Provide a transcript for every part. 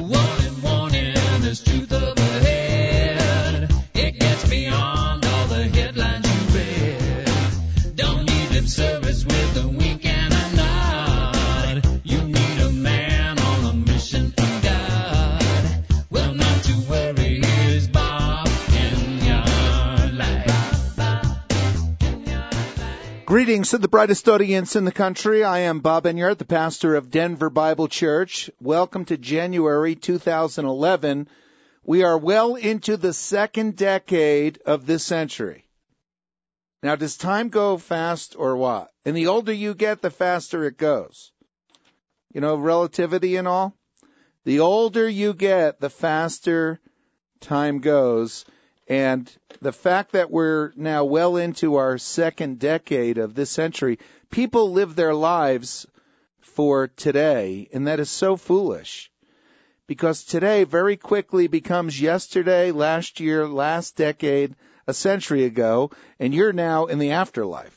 Warning, warning, there's truth up ahead. It gets beyond all the headlines you read. Don't need lip service with a wink and a nod. You need a man on a mission from God. Well, not to worry, here's Bob in your life. Greetings to the brightest audience in the country. I am Bob Enyart, the pastor of Denver Bible Church. Welcome to January 2011. We are well into the second decade of this century. Now, does time go fast or what? And the older you get, the faster it goes. You know, relativity and all. The older you get, the faster time goes. And the fact that we're now well into our second decade of this century, people live their lives for today, and that is so foolish. Because today very quickly becomes yesterday, last year, last decade, a century ago, and you're now in the afterlife.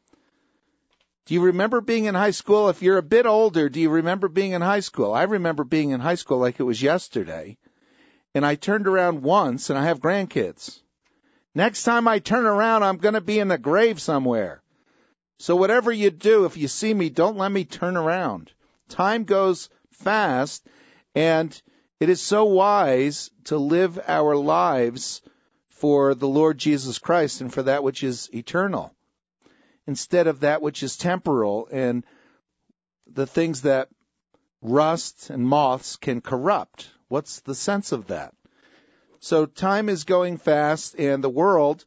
Do you remember being in high school? If you're a bit older, do you remember being in high school? I remember being in high school like it was yesterday. And I turned around once, and I have grandkids. Next time I turn around, I'm going to be in the grave somewhere. So whatever you do, if you see me, don't let me turn around. Time goes fast, and it is so wise to live our lives for the Lord Jesus Christ and for that which is eternal, instead of that which is temporal and the things that rust and moths can corrupt. What's the sense of that? So time is going fast, and the world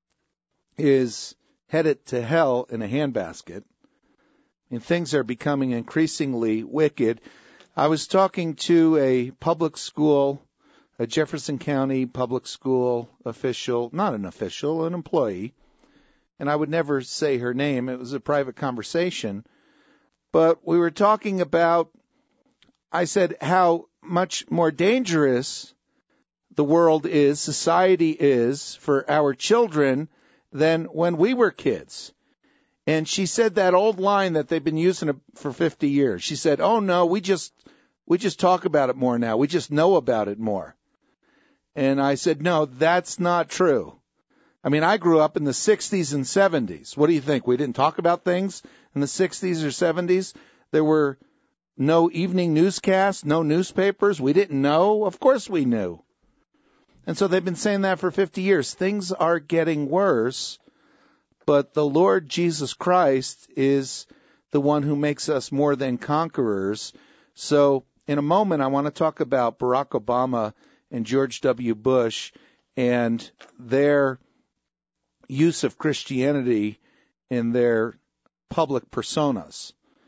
is headed to hell in a handbasket. And things are becoming increasingly wicked. I was talking to a public school, a Jefferson County public school official, not an official, an employee. And I would never say her name. It was a private conversation. But we were talking about, I said, how much more dangerous the world is, society is, for our children than when we were kids. And she said that old line that they've been using for 50 years. She said, oh, no, we just talk about it more now. We just know about it more. And I said, no, that's not true. I mean, I grew up in the 60s and 70s. What do you think? We didn't talk about things in the 60s or 70s? There were no evening newscasts, no newspapers. We didn't know. Of course we knew. And so they've been saying that for 50 years. Things are getting worse, but the Lord Jesus Christ is the one who makes us more than conquerors. So in a moment, I want to talk about Barack Obama and George W. Bush and their use of Christianity in their public personas.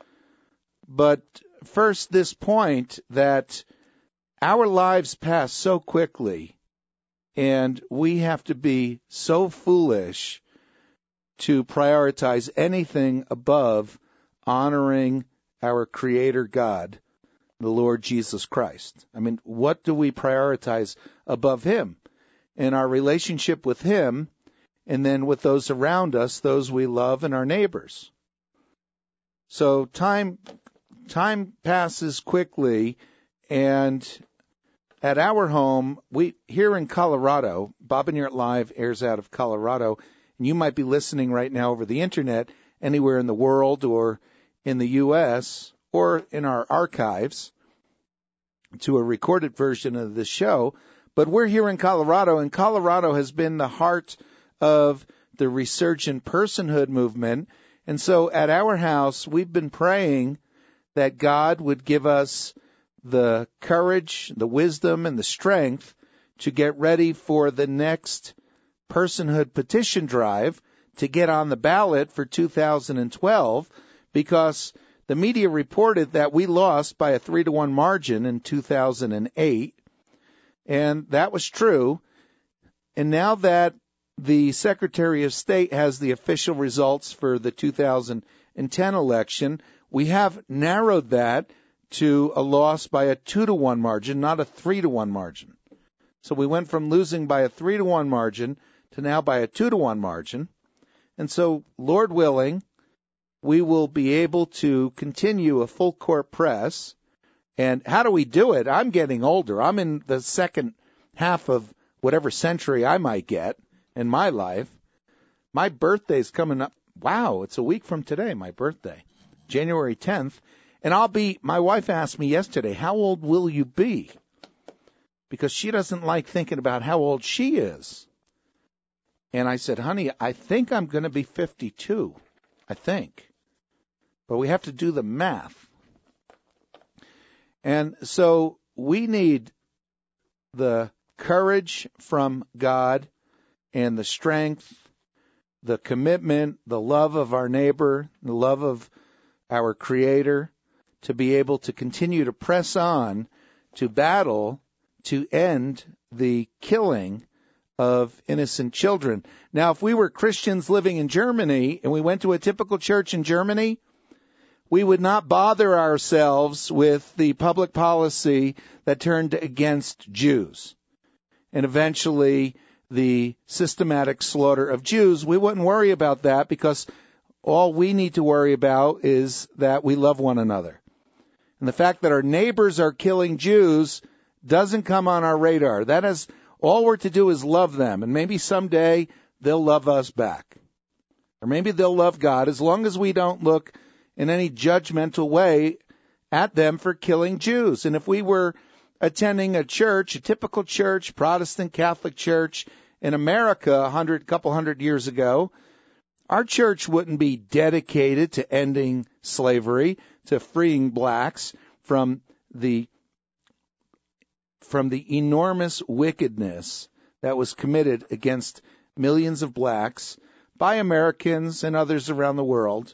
But first, this point that our lives pass so quickly, and we have to be so foolish to prioritize anything above honoring our Creator God, the Lord Jesus Christ. I mean, what do we prioritize above Him? In our relationship with Him, and then with those around us, those we love, and our neighbors. So time passes quickly, and at our home, here in Colorado, Bob Enyart Live airs out of Colorado, and you might be listening right now over the Internet anywhere in the world or in the U.S. or in our archives to a recorded version of this show. But we're here in Colorado, and Colorado has been the heart of the resurgent personhood movement. And so at our house, we've been praying that God would give us the courage, the wisdom, and the strength to get ready for the next personhood petition drive to get on the ballot for 2012, because the media reported that we lost by a 3-1 margin in 2008, and that was true. And now that the Secretary of State has the official results for the 2010 election, we have narrowed that to a loss by a 2-1 margin, not a 3-1 margin. So we went from losing by a 3-1 margin to now by a 2-1 margin. And so, Lord willing, we will be able to continue a full court press And how do we do it? I'm getting older. I'm in the second half of whatever century I might get in my life. My birthday's coming up. Wow, it's a week from today, my birthday, January 10th. And my wife asked me yesterday, how old will you be? Because she doesn't like thinking about how old she is. And I said, honey, I think I'm going to be 52. I think. But we have to do the math. And so we need the courage from God and the strength, the commitment, the love of our neighbor, the love of our Creator to be able to continue to press on to battle to end the killing of innocent children. Now, if we were Christians living in Germany and we went to a typical church in Germany, we would not bother ourselves with the public policy that turned against Jews. And eventually the systematic slaughter of Jews, we wouldn't worry about that because all we need to worry about is that we love one another. And the fact that our neighbors are killing Jews doesn't come on our radar. That is, all we're to do is love them. And maybe someday they'll love us back. Or maybe they'll love God as long as we don't look in any judgmental way at them for killing Jews. And if we were attending a church, a typical church, Protestant Catholic church in America a couple hundred years ago, our church wouldn't be dedicated to ending slavery, to freeing blacks from the enormous wickedness that was committed against millions of blacks by Americans and others around the world.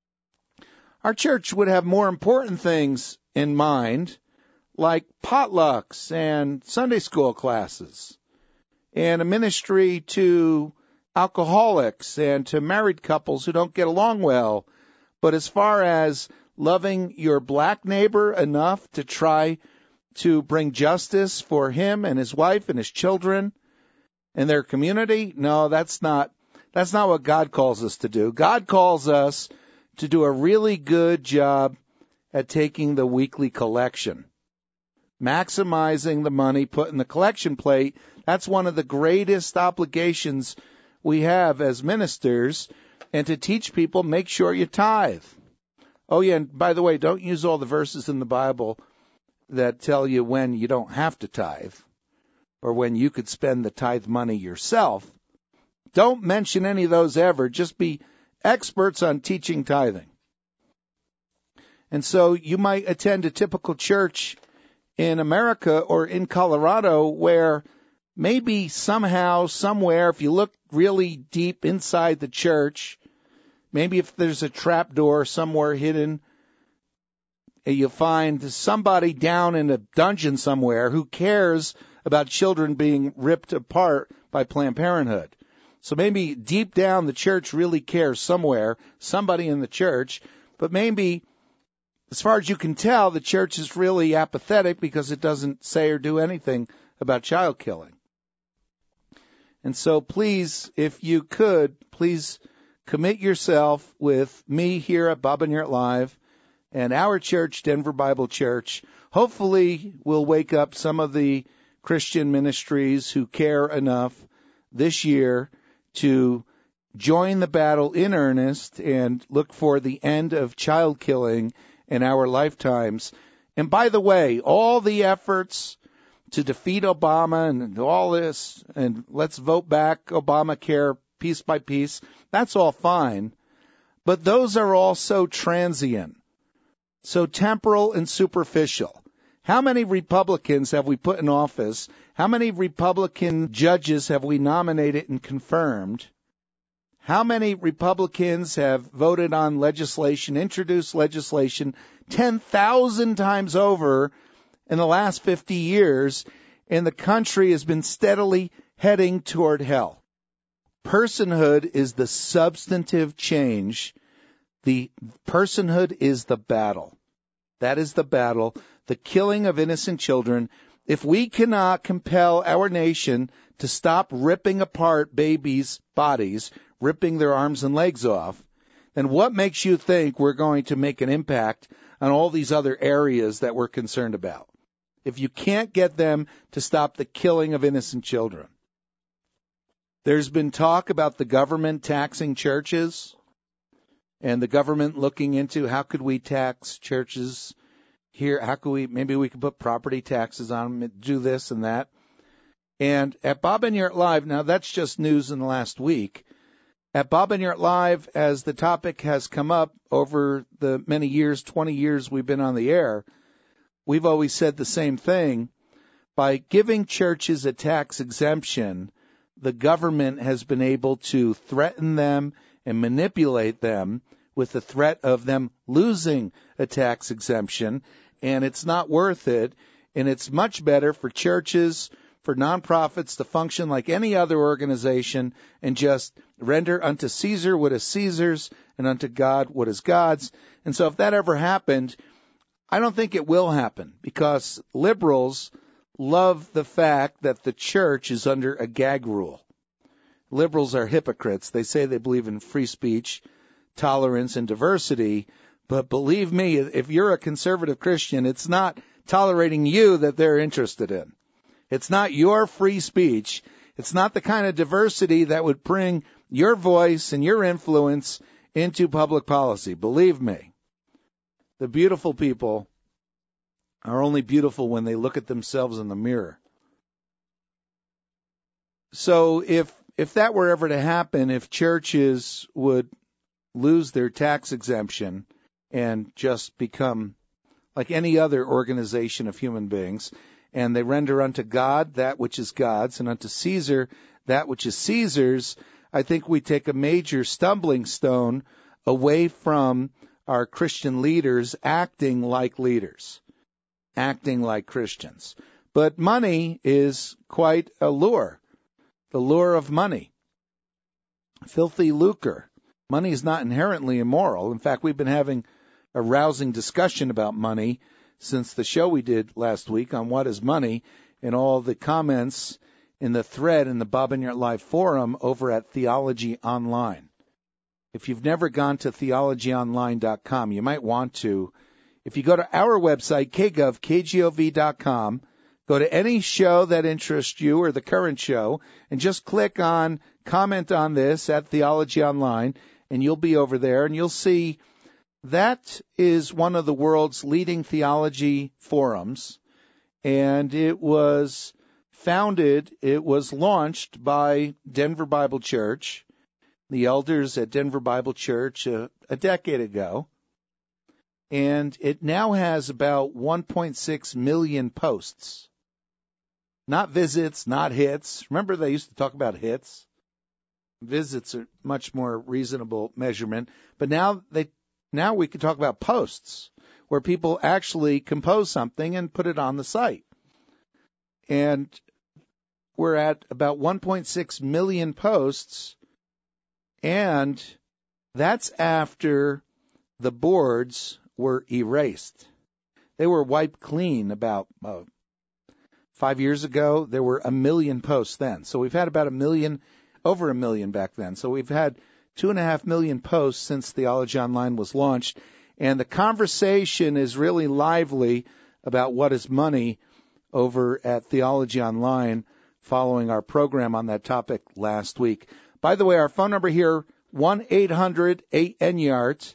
Our church would have more important things in mind, like potlucks and Sunday school classes, and a ministry to alcoholics and to married couples who don't get along well. But as far as loving your black neighbor enough to try to bring justice for him and his wife and his children and their community, no, that's not what God calls us to do. God calls us to do a really good job at taking the weekly collection, maximizing the money put in the collection plate. That's one of the greatest obligations we have as ministers, and to teach people, make sure you tithe. Oh, yeah, and by the way, don't use all the verses in the Bible that tell you when you don't have to tithe or when you could spend the tithe money yourself. Don't mention any of those ever. Just be experts on teaching tithing. And so you might attend a typical church in America or in Colorado where maybe somehow, somewhere, if you look really deep inside the church, maybe if there's a trap door somewhere hidden, you'll find somebody down in a dungeon somewhere who cares about children being ripped apart by Planned Parenthood. So maybe deep down the church really cares somewhere, somebody in the church, but maybe as far as you can tell, the church is really apathetic because it doesn't say or do anything about child killing. And so please, if you could, please commit yourself with me here at Bob and Yurt Live and our church, Denver Bible Church. Hopefully we'll wake up some of the Christian ministries who care enough this year to join the battle in earnest and look for the end of child killing in our lifetimes. And by the way, all the efforts to defeat Obama and all this, and let's vote back Obamacare piece by piece, that's all fine. But those are all so transient, so temporal and superficial. How many Republicans have we put in office? How many Republican judges have we nominated and confirmed? How many Republicans have voted on legislation, introduced legislation 10,000 times over in the last 50 years, and the country has been steadily heading toward hell? Personhood is the substantive change. The personhood is the battle. That is the battle, the killing of innocent children. If we cannot compel our nation to stop ripping apart babies' bodies, ripping their arms and legs off, then what makes you think we're going to make an impact on all these other areas that we're concerned about. If you can't get them to stop the killing of innocent children. There's been talk about the government taxing churches and the government looking into how could we tax churches here, maybe we could put property taxes on them, do this and that. And at Bob Enyart Live, now that's just news in the last week, at Bob Enyart Live, as the topic has come up over the many years, 20 years we've been on the air, we've always said the same thing. By giving churches a tax exemption, the government has been able to threaten them and manipulate them with the threat of them losing a tax exemption, and it's not worth it, and it's much better for churches, for nonprofits to function like any other organization and just render unto Caesar what is Caesar's and unto God what is God's. And so if that ever happened, I don't think it will happen because liberals love the fact that the church is under a gag rule. Liberals are hypocrites. They say they believe in free speech, tolerance, and diversity. But believe me, if you're a conservative Christian, it's not tolerating you that they're interested in. It's not your free speech. It's not the kind of diversity that would bring your voice and your influence into public policy. Believe me, the beautiful people are only beautiful when they look at themselves in the mirror. So if that were ever to happen, if churches would lose their tax exemption and just become like any other organization of human beings, and they render unto God that which is God's, and unto Caesar that which is Caesar's, I think we take a major stumbling stone away from our Christian leaders acting like leaders, acting like Christians. But money is quite a lure, the lure of money. Filthy lucre. Money is not inherently immoral. In fact, we've been having a rousing discussion about money since the show we did last week on what is money, and all the comments in the thread in the Bob Enyart Live forum over at Theology Online. If you've never gone to theologyonline.com, you might want to. If you go to our website, kgov.com, go to any show that interests you or the current show, and just click on comment on this at Theology Online, and you'll be over there, and you'll see that is one of the world's leading theology forums, and it was launched by Denver Bible Church, the elders at Denver Bible Church a decade ago, and it now has about 1.6 million posts. Not visits, not hits. Remember they used to talk about hits? Visits are much more reasonable measurement, but now we can talk about posts where people actually compose something and put it on the site. And we're at about 1.6 million posts, and that's after the boards were erased. They were wiped clean about 5 years ago. There were 1 million posts then. So we've had about 1 million, over 1 million back then. So we've had 2.5 million posts since Theology Online was launched, and the conversation is really lively about what is money over at Theology Online following our program on that topic last week. By the way, our phone number here, 1-800-8-ENYART,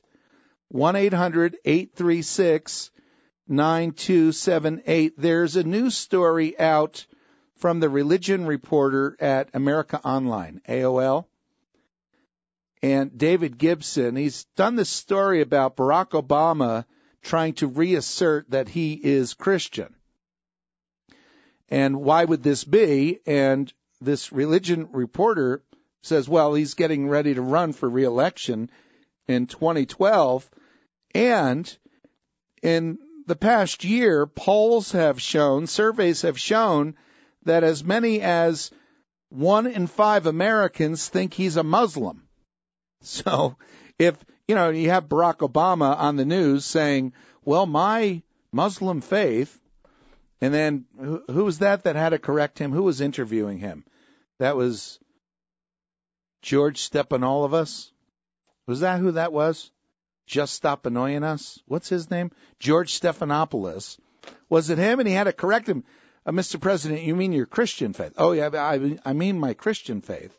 1-800-836-9278. There's a news story out from the Religion Reporter at America Online, AOL. And David Gibson, he's done this story about Barack Obama trying to reassert that he is Christian. And why would this be? And this Religion Reporter says, well, he's getting ready to run for re-election in 2012. And in the past year, polls have shown, surveys have shown that as many as 1 in 5 Americans think he's a Muslim. So if, you have Barack Obama on the news saying, well, my Muslim faith, and then who was that had to correct him? Who was interviewing him? That was George Stephanopoulos. Was that who that was? just stop annoying us. What's his name? George Stephanopoulos. Was it him? And he had to correct him. Mr. President, you mean your Christian faith? Oh, yeah, I mean my Christian faith.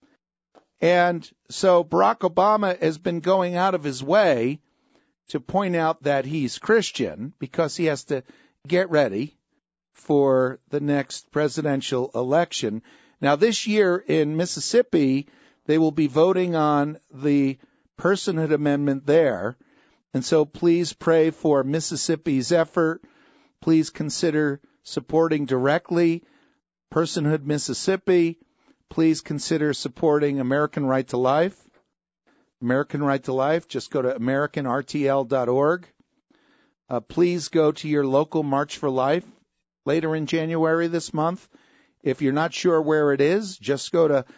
And so Barack Obama has been going out of his way to point out that he's Christian because he has to get ready for the next presidential election. Now, this year in Mississippi, they will be voting on the personhood amendment there. And so please pray for Mississippi's effort. Please consider supporting directly Personhood Mississippi. Please consider supporting American Right to Life. American Right to Life, just go to AmericanRTL.org. Please go to your local March for Life later in January this month. If you're not sure where it is, just go to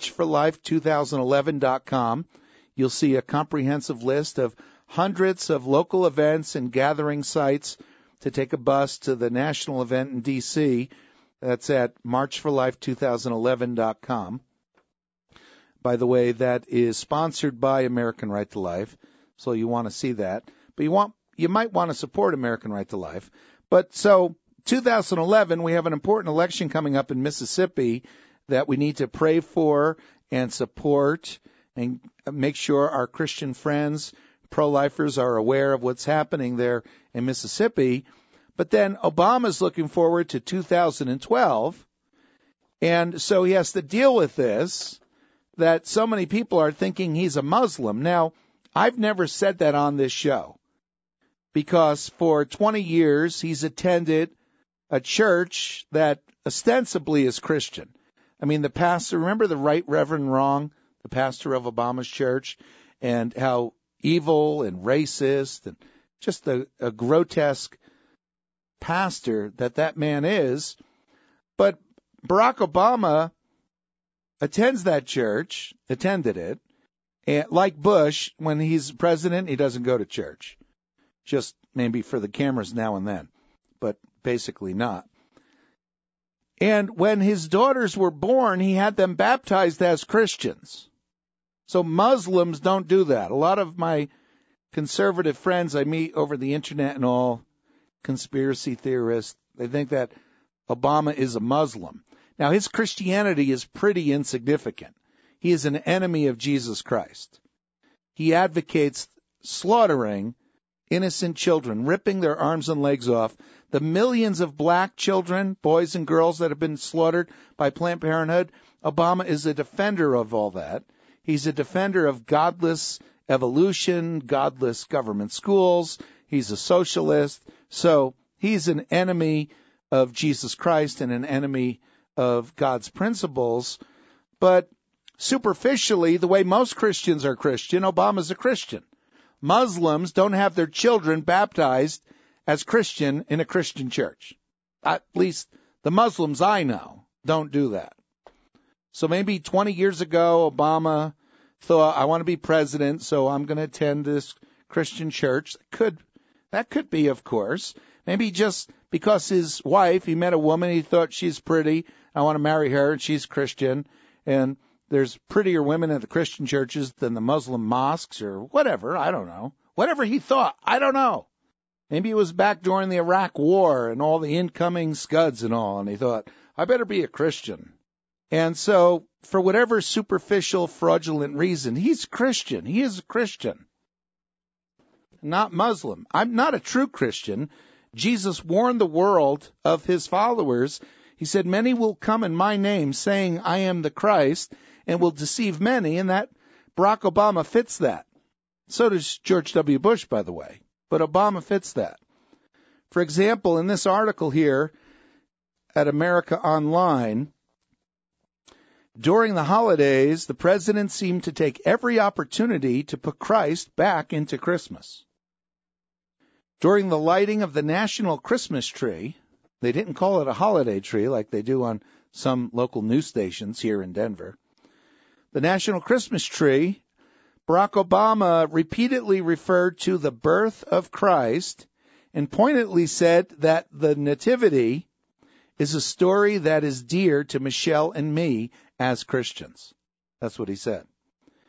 marchforlife2011.com. You'll see a comprehensive list of hundreds of local events and gathering sites to take a bus to the national event in D.C. That's at marchforlife2011.com. By the way, that is sponsored by American Right to Life, so you want to see that. But you might want to support American Right to Life. But so 2011, we have an important election coming up in Mississippi that we need to pray for and support and make sure our Christian friends, pro-lifers, are aware of what's happening there in Mississippi. But then Obama's looking forward to 2012, and so he has to deal with this, that so many people are thinking he's a Muslim. Now, I've never said that on this show because for 20 years he's attended a church that ostensibly is Christian. I mean, the pastor, remember the Right Reverend Wrong, the pastor of Obama's church, and how evil and racist and just a grotesque pastor that man is. But Barack Obama attended it, and like Bush, when he's president, he doesn't go to church. Just maybe for the cameras now and then, but basically not. And when his daughters were born, he had them baptized as Christians. So Muslims don't do that. A lot of my conservative friends I meet over the internet and all, conspiracy theorists, they think that Obama is a Muslim. Now, his Christianity is pretty insignificant. He is an enemy of Jesus Christ. He advocates slaughtering innocent children, ripping their arms and legs off. The millions of black children, boys and girls that have been slaughtered by Planned Parenthood, Obama is a defender of all that. He's a defender of godless evolution, godless government schools. He's a socialist. So he's an enemy of Jesus Christ and an enemy of God's principles. But superficially, the way most Christians are Christian, Obama's a Christian. Muslims don't have their children baptized as Christian in a Christian church. At least the Muslims I know don't do that. So maybe 20 years ago, Obama thought, I want to be president, so I'm going to attend this Christian church. That could be, of course. Maybe just because his wife, he met a woman, he thought she's pretty, I want to marry her, and she's Christian, and there's prettier women at the Christian churches than the Muslim mosques or whatever, I don't know. Whatever he thought, I don't know. Maybe it was back during the Iraq War and all the incoming Scuds and all, and he thought, I better be a Christian. And so, for whatever superficial, fraudulent reason, he's Christian. He is a Christian, not Muslim. I'm not a true Christian. Jesus warned the world of his followers. He said, many will come in my name saying I am the Christ and will deceive many, and that Barack Obama fits that. So does George W. Bush, by the way. But Obama fits that. For example, in this article here at America Online, during the holidays, the president seemed to take every opportunity to put Christ back into Christmas. During the lighting of the national Christmas tree, they didn't call it a holiday tree like they do on some local news stations here in Denver. The national Christmas tree, Barack Obama repeatedly referred to the birth of Christ and pointedly said that the Nativity is a story that is dear to Michelle and me as Christians. That's what he said.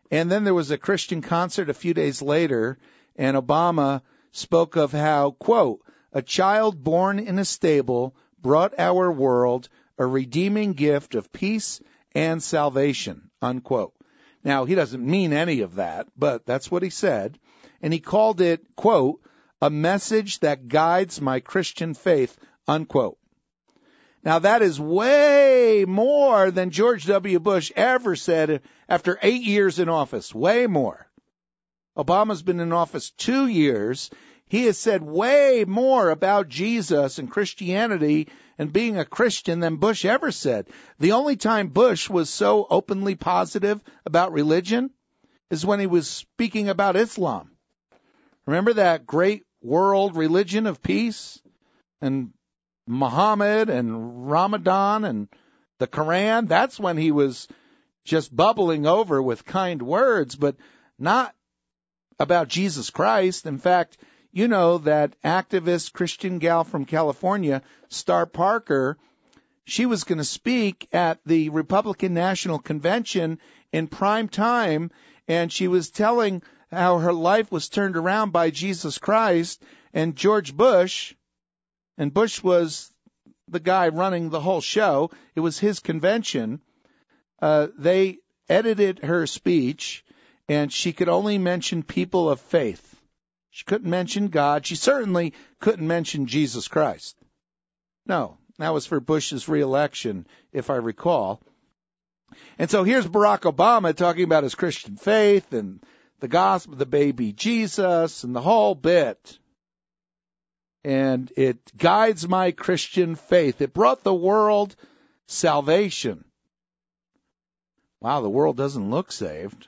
And then there was a Christian concert a few days later, and Obama spoke of how, quote, a child born in a stable brought our world a redeeming gift of peace and salvation, unquote. Now, he doesn't mean any of that, but that's what he said. And he called it, quote, a message that guides my Christian faith, unquote. Now, that is way more than George W. Bush ever said after 8 years in office. Way more. Obama's been in office 2 years. He has said way more about Jesus and Christianity and being a Christian than Bush ever said. The only time Bush was so openly positive about religion is when he was speaking about Islam. Remember that great world religion of peace? And Muhammad and Ramadan and the Quran? That's when he was just bubbling over with kind words, but not about Jesus Christ. In fact, you know that activist Christian gal from California, Star Parker, she was going to speak at the Republican National Convention in prime time, and she was telling how her life was turned around by Jesus Christ and George Bush, and Bush was the guy running the whole show. It was his convention. They edited her speech, and she could only mention people of faith. She couldn't mention God. She certainly couldn't mention Jesus Christ. No, that was for Bush's reelection, if I recall. And so here's Barack Obama talking about his Christian faith and the gospel, the baby Jesus, and the whole bit. And it guides my Christian faith. It brought the world salvation. Wow, the world doesn't look saved.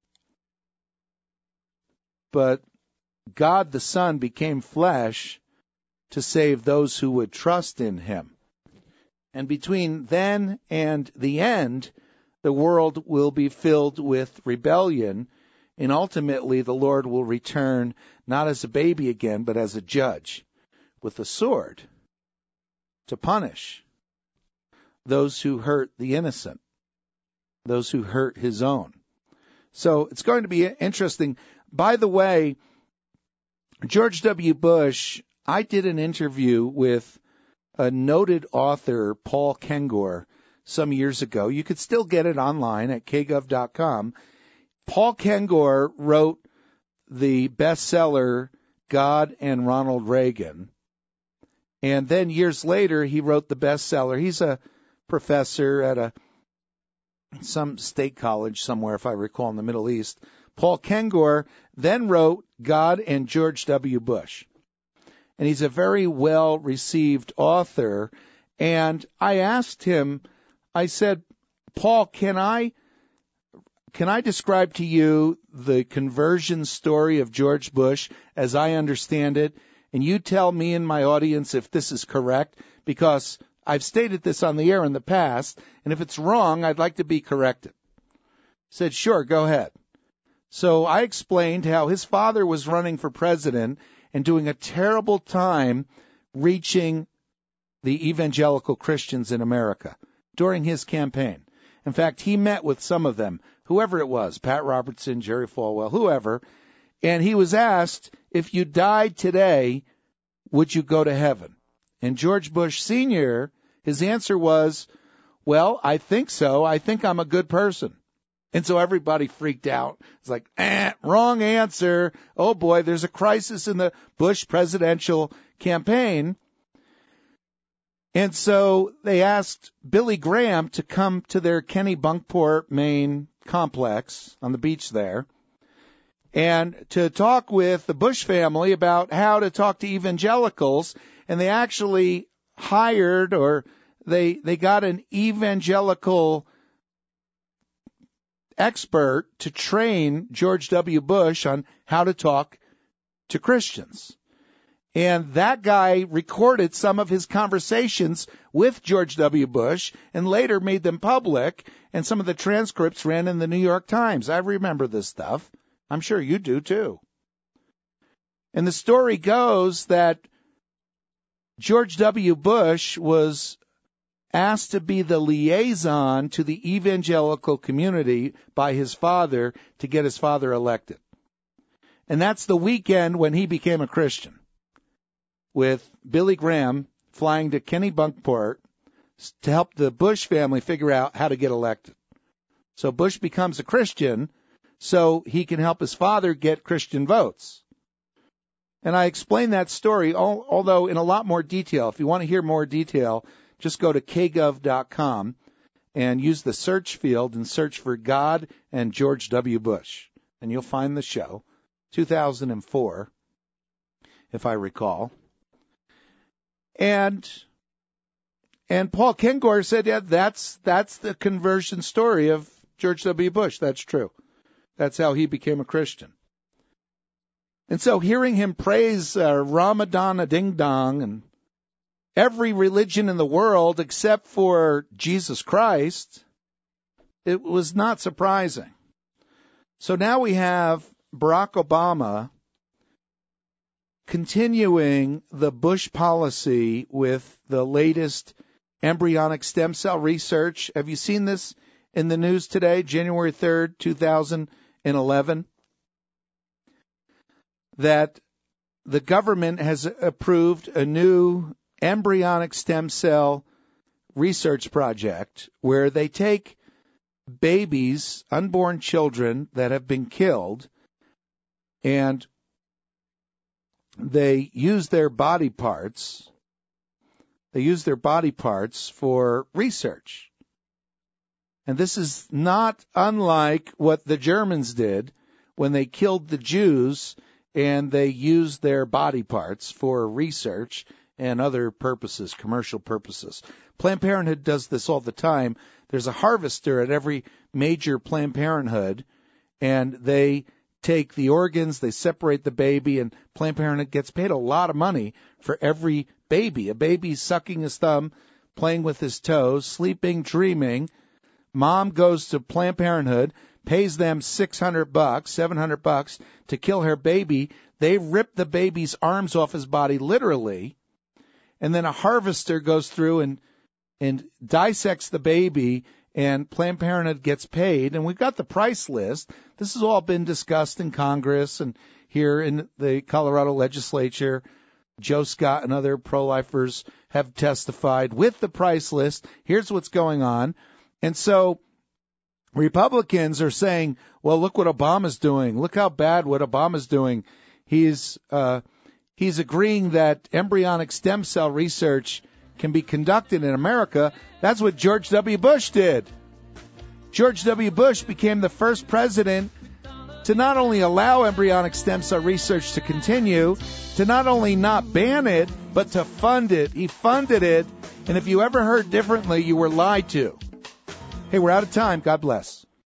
But God the Son became flesh to save those who would trust in him. And between then and the end, the world will be filled with rebellion, and ultimately the Lord will return not as a baby again, but as a judge with a sword to punish those who hurt the innocent, those who hurt his own. So it's going to be interesting. By the way, George W. Bush, I did an interview with a noted author, Paul Kengor, some years ago. You could still get it online at kgov.com. Paul Kengor wrote the bestseller, God and Ronald Reagan. And then years later, he wrote the bestseller. He's a professor at some state college somewhere, if I recall, in the Middle East. Paul Kengor then wrote God and George W. Bush. And he's a very well-received author. And I asked him, I said, Paul, can I describe to you the conversion story of George Bush as I understand it? And you tell me and my audience if this is correct, because I've stated this on the air in the past, and if it's wrong, I'd like to be corrected. He said, sure, go ahead. So I explained how his father was running for president and doing a terrible time reaching the evangelical Christians in America during his campaign. In fact, he met with some of them, whoever it was, Pat Robertson, Jerry Falwell, whoever, and he was asked, if you died today, would you go to heaven? And George Bush Sr., his answer was, well, I think so. I think I'm a good person. And so everybody freaked out. It's like, wrong answer. Oh, boy, there's a crisis in the Bush presidential campaign. And so they asked Billy Graham to come to their Kennebunkport, Maine complex on the beach there and to talk with the Bush family about how to talk to evangelicals. And they actually hired, or they got an evangelical expert to train George W. Bush on how to talk to Christians. And that guy recorded some of his conversations with George W. Bush and later made them public, and some of the transcripts ran in the New York Times. I remember this stuff. I'm sure you do too. And the story goes that George W. Bush was asked to be the liaison to the evangelical community by his father to get his father elected. And that's the weekend when he became a Christian, with Billy Graham flying to Kennebunkport to help the Bush family figure out how to get elected. So Bush becomes a Christian so he can help his father get Christian votes. And I explain that story, although in a lot more detail. If you want to hear more detail, just go to kgov.com and use the search field and search for God and George W. Bush. And you'll find the show, 2004, if I recall. And Paul Kengor said, yeah, that's the conversion story of George W. Bush. That's true. That's how he became a Christian. And so hearing him praise Ramadan Ding Dong and every religion in the world except for Jesus Christ, it was not surprising. So now we have Barack Obama continuing the Bush policy with the latest embryonic stem cell research. Have you seen this in the news today, January 3rd, 2011? That the government has approved a new embryonic stem cell research project where they take babies, unborn children that have been killed, and they use their body parts. They use their body parts for research. And this is not unlike what the Germans did when they killed the Jews and they used their body parts for research and other purposes, commercial purposes. Planned Parenthood does this all the time. There's a harvester at every major Planned Parenthood, and they take the organs, they separate the baby, and Planned Parenthood gets paid a lot of money for every baby. A baby sucking his thumb, playing with his toes, sleeping, dreaming. Mom goes to Planned Parenthood, pays them $600, $700 to kill her baby. They rip the baby's arms off his body, literally, and then a harvester goes through and dissects the baby, and Planned Parenthood gets paid. And we've got the price list. This has all been discussed in Congress and here in the Colorado legislature. Joe Scott and other pro-lifers have testified with the price list. Here's what's going on. And so Republicans are saying, well, look what Obama's doing. Look how bad what Obama's doing. He's agreeing that embryonic stem cell research can be conducted in America. That's what George W. Bush did. George W. Bush became the first president to not only allow embryonic stem cell research to continue, to not only not ban it, but to fund it. He funded it, and if you ever heard differently, you were lied to. Hey, we're out of time. God bless.